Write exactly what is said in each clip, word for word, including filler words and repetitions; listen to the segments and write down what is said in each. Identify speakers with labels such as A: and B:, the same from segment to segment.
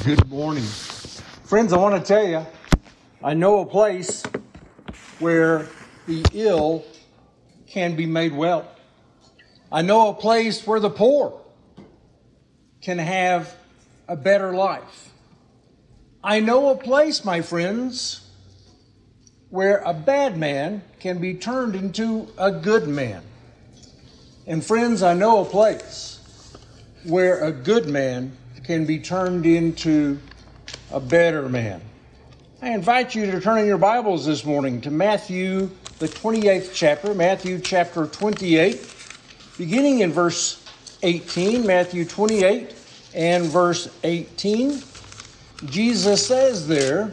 A: Good morning. Friends, I want to tell you, I know a place where the ill can be made well. I know a place where the poor can have a better life. I know a place, my friends, where a bad man can be turned into a good man. And friends, I know a place where a good man can be turned into a better man. I invite you to turn in your Bibles this morning to Matthew, the twenty-eighth chapter, Matthew chapter twenty-eight, beginning in verse eighteen, Matthew twenty-eight and verse eighteen. Jesus says there,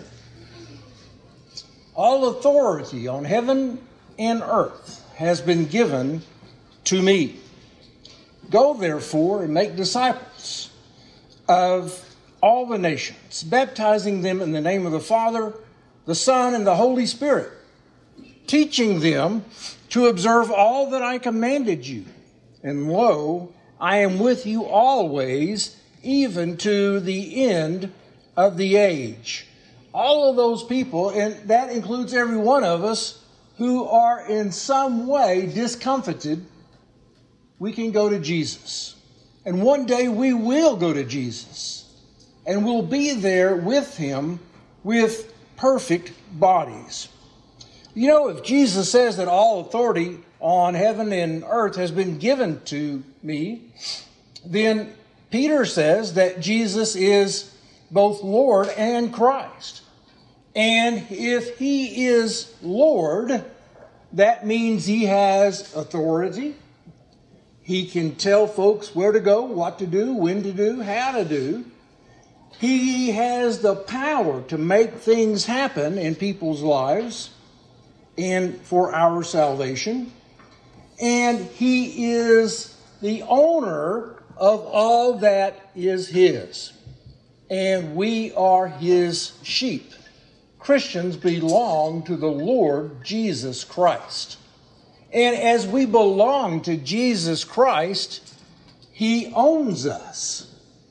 A: "All authority on heaven and earth has been given to me. Go therefore and make disciples of all the nations, baptizing them in the name of the Father, the Son, and the Holy Spirit, teaching them to observe all that I commanded you. And lo, I am with you always, even to the end of the age." All of those people, and that includes every one of us who are in some way discomfited, we can go to Jesus. And one day we will go to Jesus. And we'll be there with him with perfect bodies. You know, if Jesus says that all authority on heaven and earth has been given to me, then Peter says that Jesus is both Lord and Christ. And if he is Lord, that means he has authority. He can tell folks where to go, what to do, when to do, how to do. He has the power to make things happen in people's lives and for our salvation. And he is the owner of all that is his. And we are his sheep. Christians belong to the Lord Jesus Christ. And as we belong to Jesus Christ, he owns us.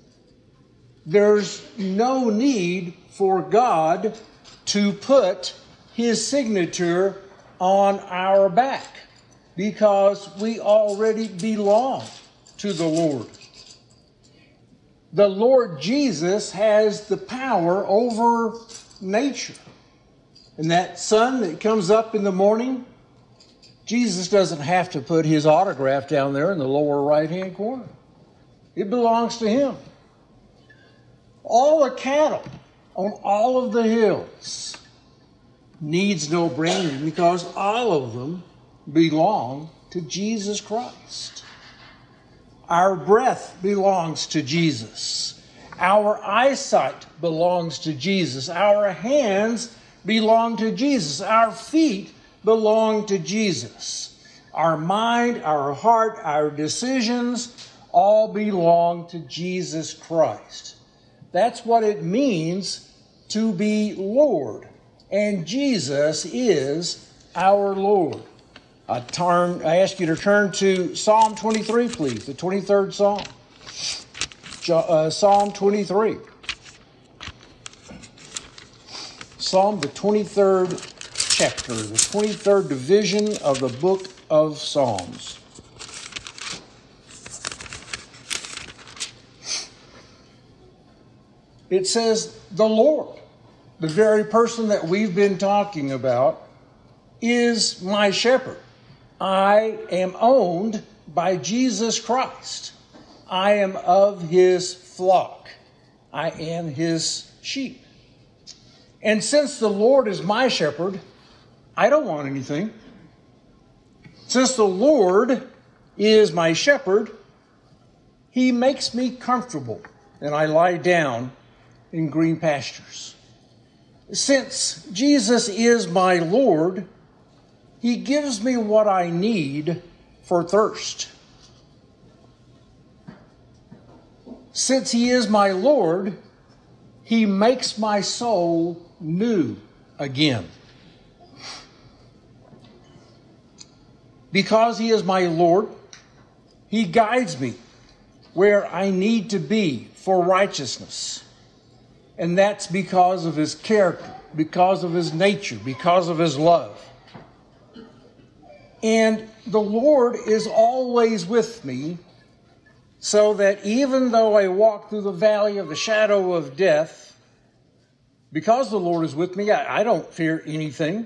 A: There's no need for God to put his signature on our back because we already belong to the Lord. The Lord Jesus has the power over nature. And that sun that comes up in the morning, Jesus doesn't have to put his autograph down there in the lower right-hand corner. It belongs to him. All the cattle on all of the hills needs no branding because all of them belong to Jesus Christ. Our breath belongs to Jesus. Our eyesight belongs to Jesus. Our hands belong to Jesus. Our feet belong to Jesus. Our mind, our heart, our decisions all belong to Jesus Christ. That's what it means to be Lord. And Jesus is our Lord. I, turn, I ask you to turn to Psalm twenty-three, please, the twenty-third Psalm. Uh, Psalm twenty-three. Psalm, the twenty-third chapter, the twenty-third division of the book of Psalms. It says, the Lord, the very person that we've been talking about, is my shepherd. I am owned by Jesus Christ. I am of his flock. I am his sheep. And since the Lord is my shepherd, I don't want anything. Since the Lord is my shepherd, he makes me comfortable, and I lie down in green pastures. Since Jesus is my Lord, he gives me what I need for thirst. Since he is my Lord, he makes my soul new again. Because he is my Lord, he guides me where I need to be for righteousness. And that's because of his character, because of his nature, because of his love. And the Lord is always with me, so that even though I walk through the valley of the shadow of death, because the Lord is with me, I, I don't fear anything.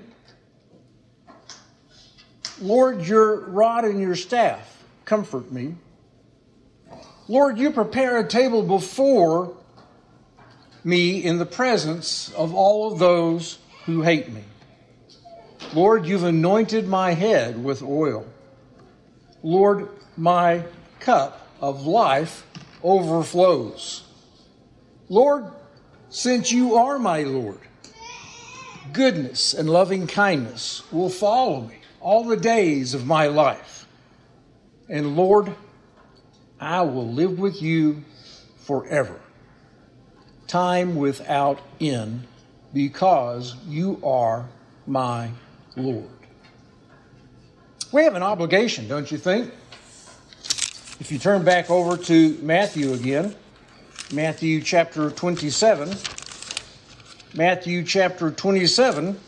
A: Lord, your rod and your staff comfort me. Lord, you prepare a table before me in the presence of all of those who hate me. Lord, you've anointed my head with oil. Lord, my cup of life overflows. Lord, since you are my Lord, goodness and loving kindness will follow me all the days of my life. And Lord, I will live with you forever, time without end, because you are my Lord. We have an obligation, don't you think? If you turn back over to Matthew again, Matthew chapter twenty-seven, Matthew chapter twenty-seven,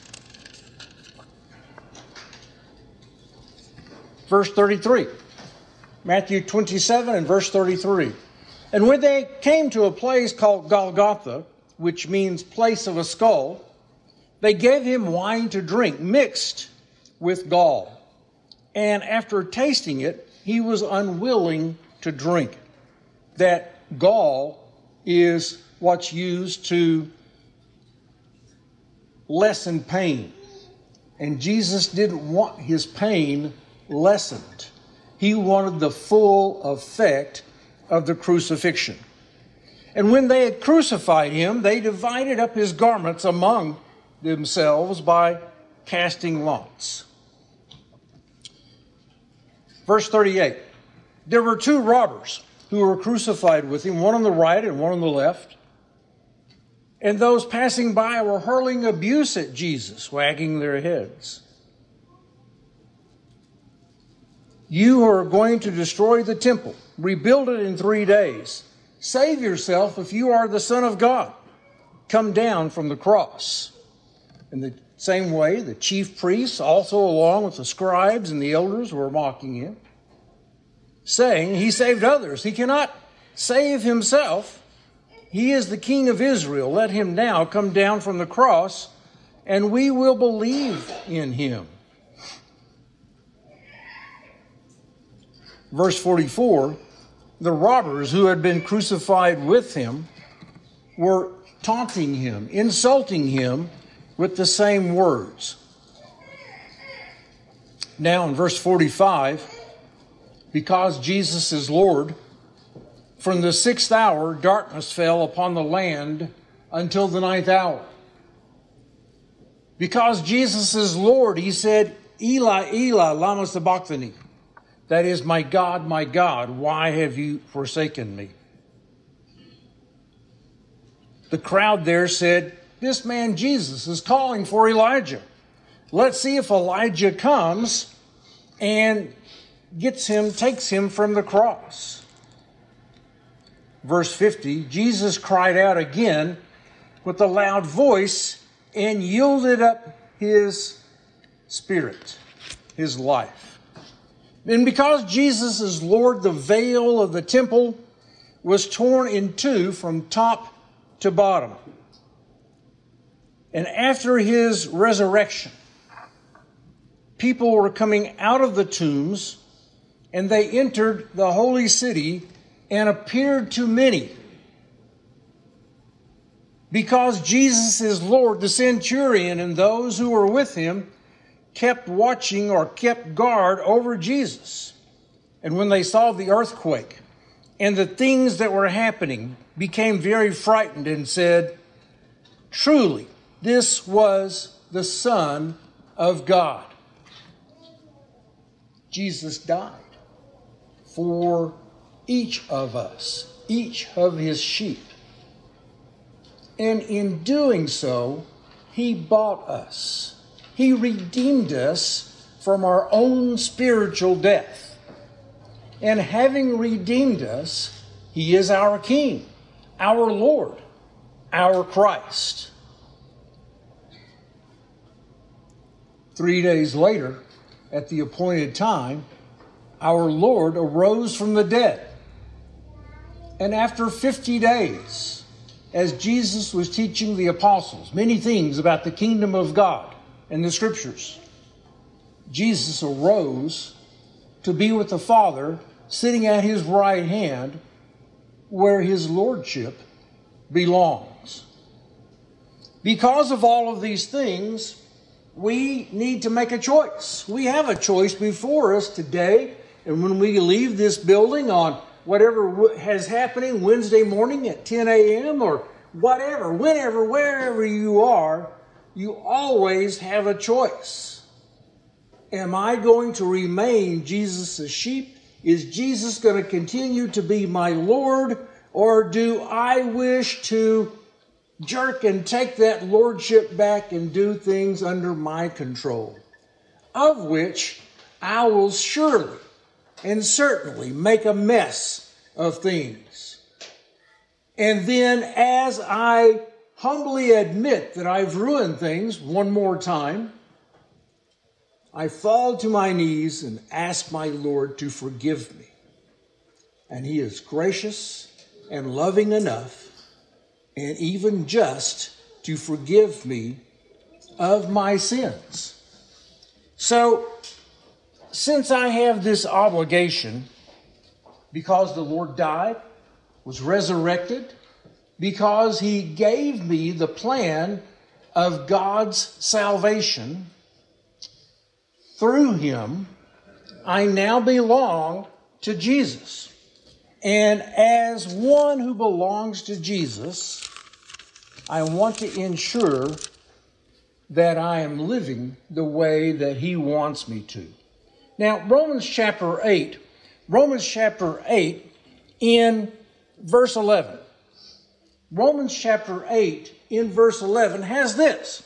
A: verse thirty-three. Matthew twenty-seven and verse thirty-three. And when they came to a place called Golgotha, which means place of a skull, they gave him wine to drink mixed with gall. And after tasting it, he was unwilling to drink. That gall is what's used to lessen pain. And Jesus didn't want his pain lessened. He wanted the full effect of the crucifixion. And when they had crucified him, they divided up his garments among themselves by casting lots. Verse thirty-eight. There were two robbers who were crucified with him, one on the right and one on the left. And those passing by were hurling abuse at Jesus, wagging their heads. You who are going to destroy the temple, rebuild it in three days. Save yourself if you are the Son of God. Come down from the cross. In the same way, the chief priests, also along with the scribes and the elders, were mocking him, saying, he saved others. He cannot save himself. He is the King of Israel. Let him now come down from the cross, and we will believe in him. Verse forty-four, the robbers who had been crucified with him were taunting him, insulting him with the same words. Now in verse forty-five, because Jesus is Lord, from the sixth hour darkness fell upon the land until the ninth hour. Because Jesus is Lord, he said, Eli, Eli, lama sabachthani. That is, my God, my God, why have you forsaken me? The crowd there said, this man Jesus is calling for Elijah. Let's see if Elijah comes and gets him, takes him from the cross. Verse fifty, Jesus cried out again with a loud voice and yielded up his spirit, his life. And because Jesus is Lord, the veil of the temple was torn in two from top to bottom. And after his resurrection, people were coming out of the tombs, and they entered the holy city and appeared to many. Because Jesus is Lord, the centurion and those who were with him kept watching or kept guard over Jesus. And when they saw the earthquake and the things that were happening, became very frightened and said, truly, this was the Son of God. Jesus died for each of us, each of his sheep. And in doing so, he bought us. He redeemed us from our own spiritual death. And having redeemed us, he is our King, our Lord. our Christ. Three days later, at the appointed time, our Lord arose from the dead. And after fifty days, as Jesus was teaching the apostles many things about the kingdom of God and the scriptures, Jesus arose to be with the Father, sitting at his right hand, where his lordship belongs. Because of all of these things, we need to make a choice. We have a choice before us today, and when we leave this building on whatever has happening Wednesday morning at ten a.m. or whatever, whenever, wherever you are, you always have a choice. Am I going to remain Jesus' sheep? Is Jesus going to continue to be my Lord? Or do I wish to jerk and take that lordship back and do things under my control? Of which I will surely and certainly make a mess of things. And then as I humbly admit that I've ruined things one more time, I fall to my knees and ask my Lord to forgive me. And he is gracious and loving enough and even just to forgive me of my sins. So, since I have this obligation, because the Lord died, was resurrected, because he gave me the plan of God's salvation, through him, I now belong to Jesus. And as one who belongs to Jesus, I want to ensure that I am living the way that he wants me to. Now, Romans chapter eight, Romans chapter eight in verse eleven. Romans chapter eight in verse eleven has this.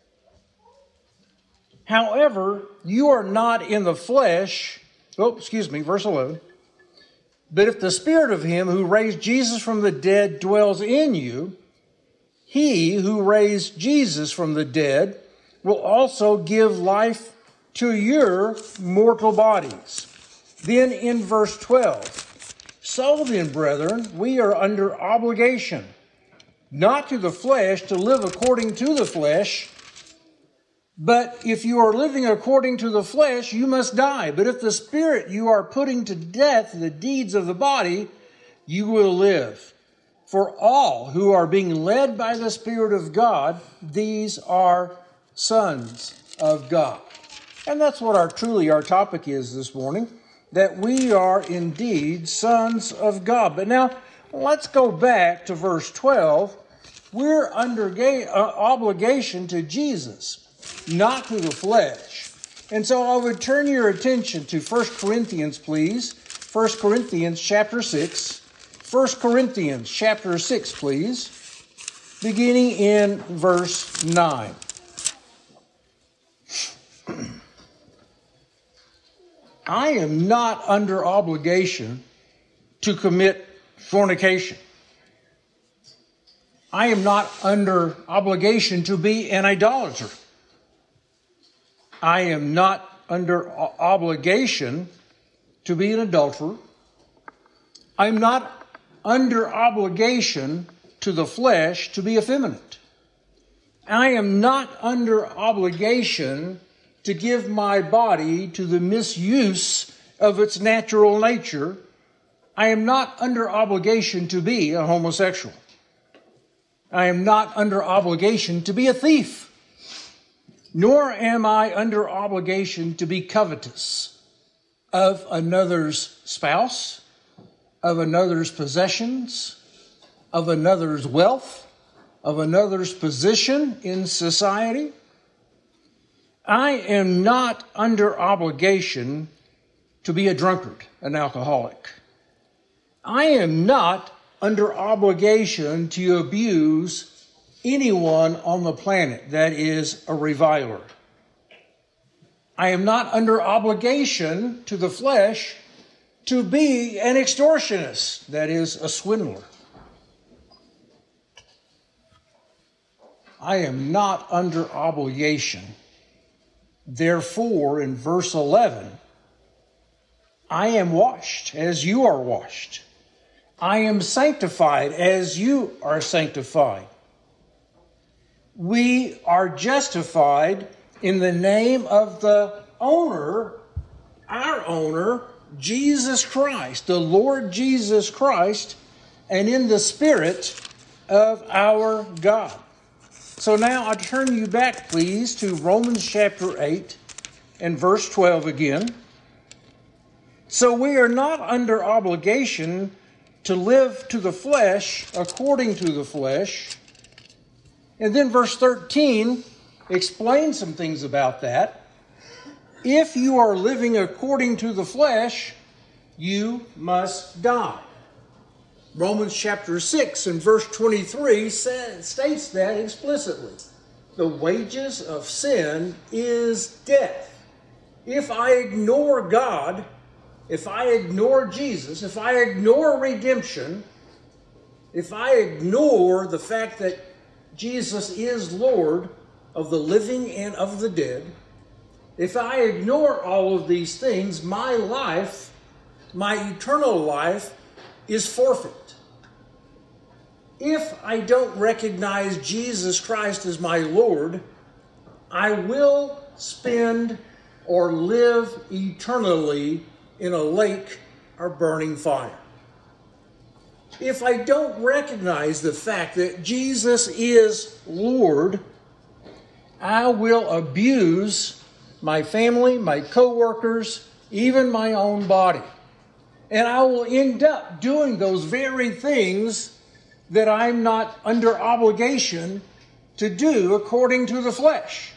A: However, you are not in the flesh. Oh, excuse me, verse eleven. But if the Spirit of him who raised Jesus from the dead dwells in you, he who raised Jesus from the dead will also give life to your mortal bodies. Then in verse twelve, so then, brethren, we are under obligation, not to the flesh to live according to the flesh. But if you are living according to the flesh, you must die. But if the Spirit you are putting to death the deeds of the body, you will live. For all who are being led by the Spirit of God, these are sons of God. And that's what our truly our topic is this morning, that we are indeed sons of God. But now, let's go back to verse twelve. We're under ga- uh, obligation to Jesus, not to the flesh. And so I would turn your attention to First Corinthians, please. First Corinthians chapter six. First Corinthians chapter six, please. Beginning in verse nine. I am not under obligation to commit fornication. I am not under obligation to be an idolater. I am not under obligation to be an adulterer. I'm not under obligation to the flesh to be effeminate. I am not under obligation to give my body to the misuse of its natural nature. I am not under obligation to be a homosexual. I am not under obligation to be a thief. Nor am I under obligation to be covetous of another's spouse, of another's possessions, of another's wealth, of another's position in society. I am not under obligation to be a drunkard, an alcoholic. I am not under obligation to abuse anyone on the planet that is a reviler. I am not under obligation to the flesh to be an extortionist, that is a swindler. I am not under obligation. Therefore, in verse eleven, I am washed as you are washed. I am sanctified as you are sanctified. We are justified in the name of the owner, our owner, Jesus Christ, the Lord Jesus Christ, and in the Spirit of our God. So now I turn you back, please, to Romans chapter eight and verse twelve again. So we are not under obligation to live to the flesh according to the flesh. And then verse thirteen explains some things about that. If you are living according to the flesh, you must die. Romans chapter six and verse twenty-three says, states that explicitly. The wages of sin is death. If I ignore God, if I ignore Jesus, if I ignore redemption, if I ignore the fact that Jesus is Lord of the living and of the dead, if I ignore all of these things, my life, my eternal life, is forfeit. If I don't recognize Jesus Christ as my Lord, I will spend or live eternally in a lake or burning fire. If I don't recognize the fact that Jesus is Lord, I will abuse my family, my co-workers, even my own body. And I will end up doing those very things that I'm not under obligation to do according to the flesh.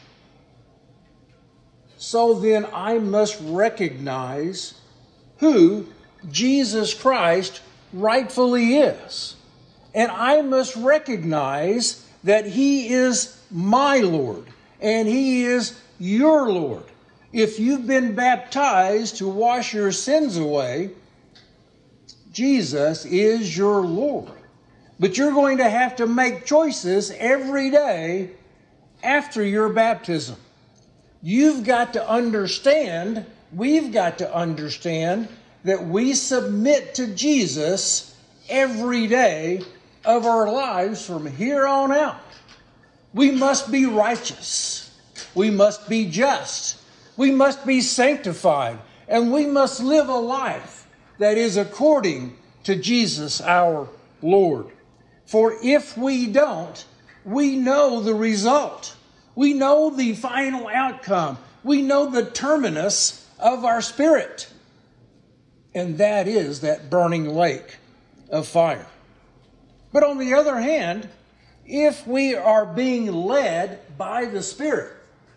A: So then I must recognize who Jesus Christ rightfully is. And I must recognize that He is my Lord and He is your Lord. If you've been baptized to wash your sins away, Jesus is your Lord. But you're going to have to make choices every day after your baptism. You've got to understand, we've got to understand that we submit to Jesus every day of our lives from here on out. We must be righteous. We must be just. We must be sanctified. And we must live a life that is according to Jesus our Lord. For if we don't, we know the result. We know the final outcome. We know the terminus of our spirit. And that is that burning lake of fire. But on the other hand, if we are being led by the Spirit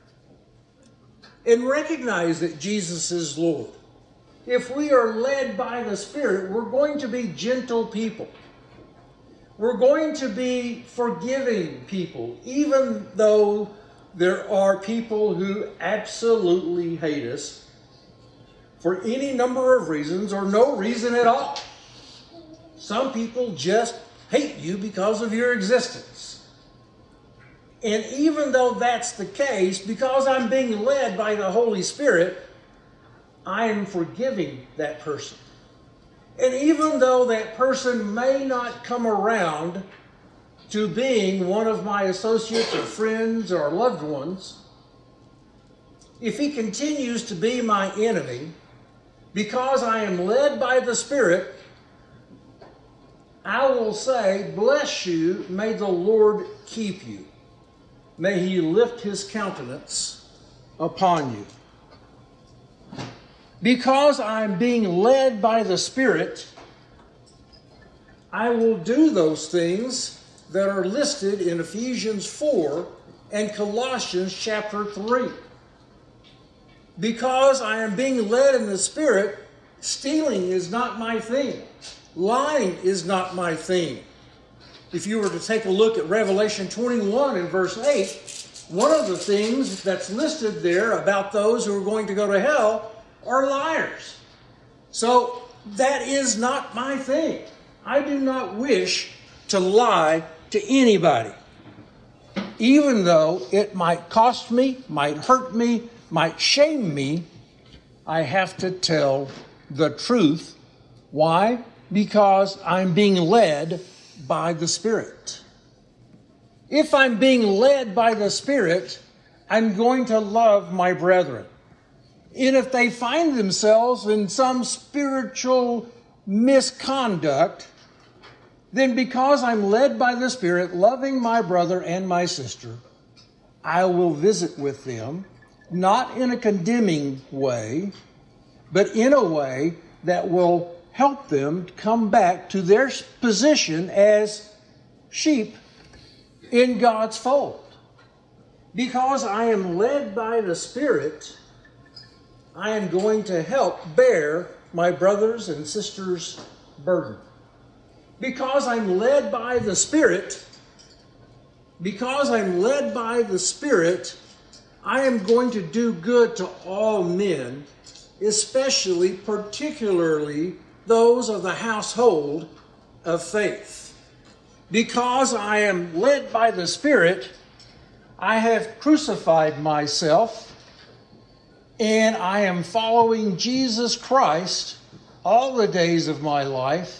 A: and recognize that Jesus is Lord, if we are led by the Spirit, we're going to be gentle people. We're going to be forgiving people, even though there are people who absolutely hate us for any number of reasons or no reason at all. Some people just hate you because of your existence. And even though that's the case, because I'm being led by the Holy Spirit, I am forgiving that person. And even though that person may not come around to being one of my associates or friends or loved ones, if he continues to be my enemy, because I am led by the Spirit, I will say, bless you, may the Lord keep you. May He lift His countenance upon you. Because I'm being led by the Spirit, I will do those things that are listed in Ephesians four and Colossians chapter three. Because I am being led in the Spirit, stealing is not my thing. Lying is not my thing. If you were to take a look at Revelation twenty-one and verse eight, one of the things that's listed there about those who are going to go to hell are liars. So that is not my thing. I do not wish to lie to anybody. even though it might cost me, might hurt me, might shame me, I have to tell the truth. Why? Because I'm being led by the Spirit. If I'm being led by the Spirit, I'm going to love my brethren. And if they find themselves in some spiritual misconduct, then because I'm led by the Spirit, loving my brother and my sister, I will visit with them, not in a condemning way, but in a way that will help them come back to their position as sheep in God's fold. Because I am led by the Spirit, I am going to help bear my brothers and sisters' burden. Because I'm led by the Spirit, because I'm led by the Spirit, I am going to do good to all men, especially, particularly, those of the household of faith. Because I am led by the Spirit, I have crucified myself, and I am following Jesus Christ all the days of my life,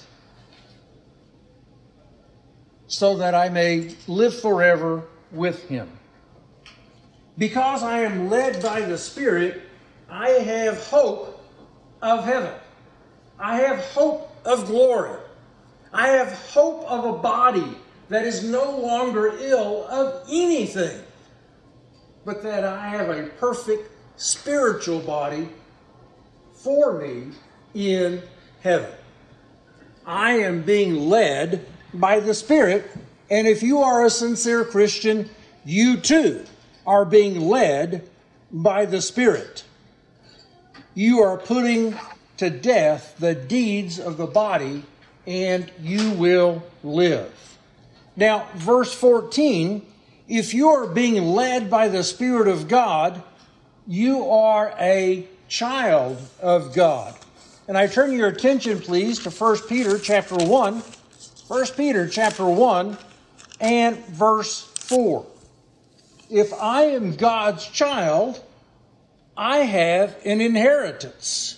A: so that I may live forever with Him. Because I am led by the Spirit, I have hope of heaven. I have hope of glory. I have hope of a body that is no longer ill of anything, but that I have a perfect spiritual body for me in heaven. I am being led by the Spirit, and if you are a sincere Christian, you too are being led by the Spirit. You are putting to death the deeds of the body, and you will live. Now, verse fourteen, if you are being led by the Spirit of God, you are a child of God. And I turn your attention, please, to First Peter chapter one. First Peter chapter one and verse four. If I am God's child, I have an inheritance,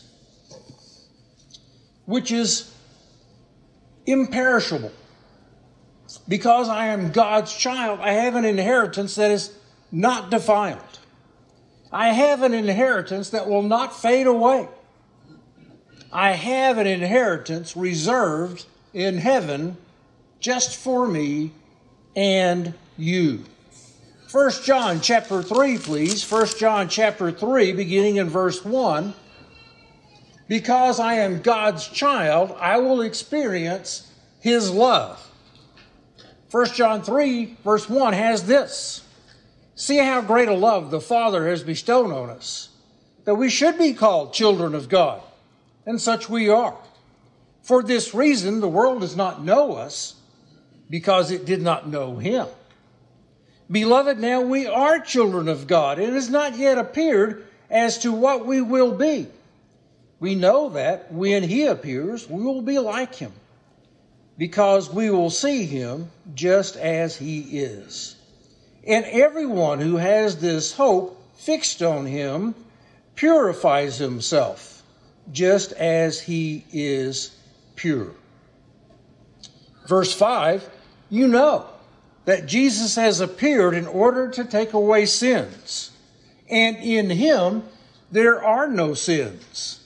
A: which is imperishable. Because I am God's child, I have an inheritance that is not defiled. I have an inheritance that will not fade away. I have an inheritance reserved in heaven just for me and you. First John chapter three, please. First John chapter three, beginning in verse one. Because I am God's child, I will experience His love. First John three, verse one has this. See how great a love the Father has bestowed on us, that we should be called children of God, and such we are. For this reason, the world does not know us, because it did not know Him. Beloved, now we are children of God, and it has not yet appeared as to what we will be. We know that when He appears, we will be like Him, because we will see Him just as He is. And everyone who has this hope fixed on Him purifies himself, just as He is pure. Verse five, you know that Jesus has appeared in order to take away sins, and in Him there are no sins.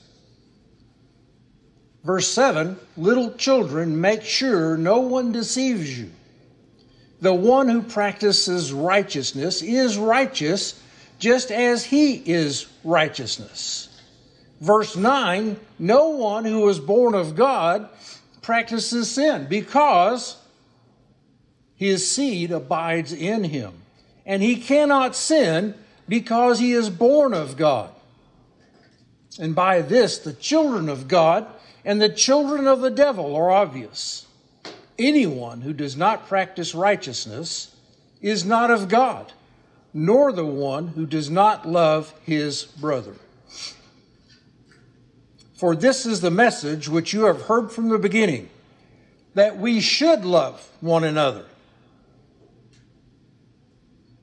A: Verse seven, little children, make sure no one deceives you. The one who practices righteousness is righteous, just as He is righteousness. Verse nine, no one who is born of God practices sin, because his seed abides in him, and he cannot sin because he is born of God. And by this, the children of God and the children of the devil are obvious. Anyone who does not practice righteousness is not of God, nor the one who does not love his brother. For this is the message which you have heard from the beginning, that we should love one another.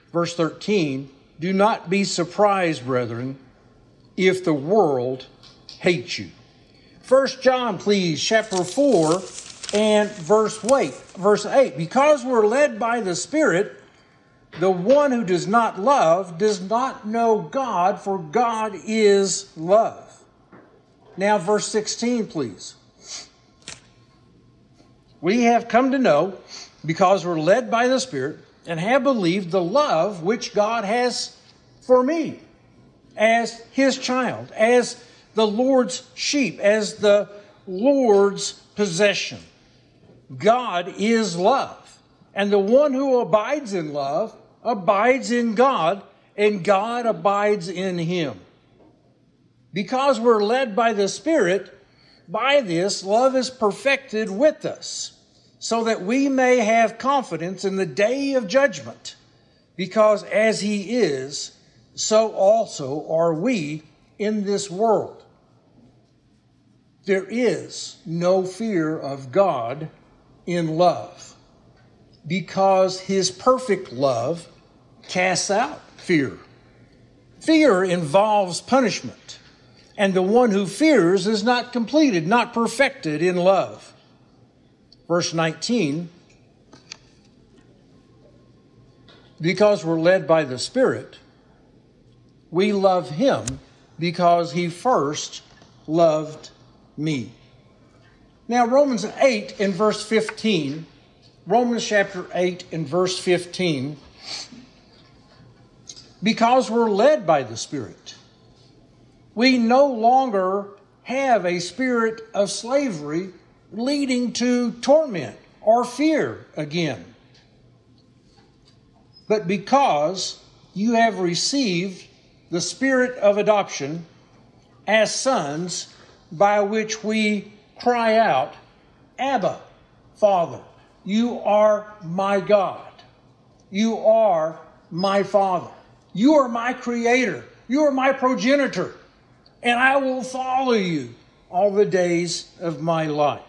A: Verse thirteen, do not be surprised, brethren, if the world hates you. First John, please, chapter four and verse eight. Verse eight, because we're led by the Spirit, the one who does not love does not know God, for God is love. Now, verse sixteen, please. We have come to know, because we're led by the Spirit, and have believed the love which God has for me as his child, as the Lord's sheep, as the Lord's possession. God is love, and the one who abides in love abides in God, and God abides in him. Because we're led by the Spirit, by this love is perfected with us, so that we may have confidence in the day of judgment, because as he is, so also are we in this world. There is no fear of God in love, because his perfect love casts out fear. Fear involves punishment, and the one who fears is not completed, not perfected in love. Verse nineteen, because we're led by the Spirit, we love him because he first loved me. Now, Romans eight and verse fifteen, Romans chapter eight and verse fifteen, because we're led by the Spirit, we no longer have a spirit of slavery leading to torment or fear again. But because you have received the Spirit of adoption as sons, by which we cry out, Abba, Father, you are my God. You are my Father. You are my Creator. You are my progenitor. And I will follow you all the days of my life.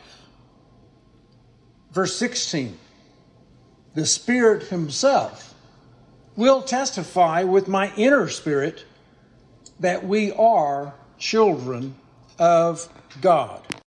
A: Verse sixteen, the Spirit himself will testify with my inner spirit that we are children of God.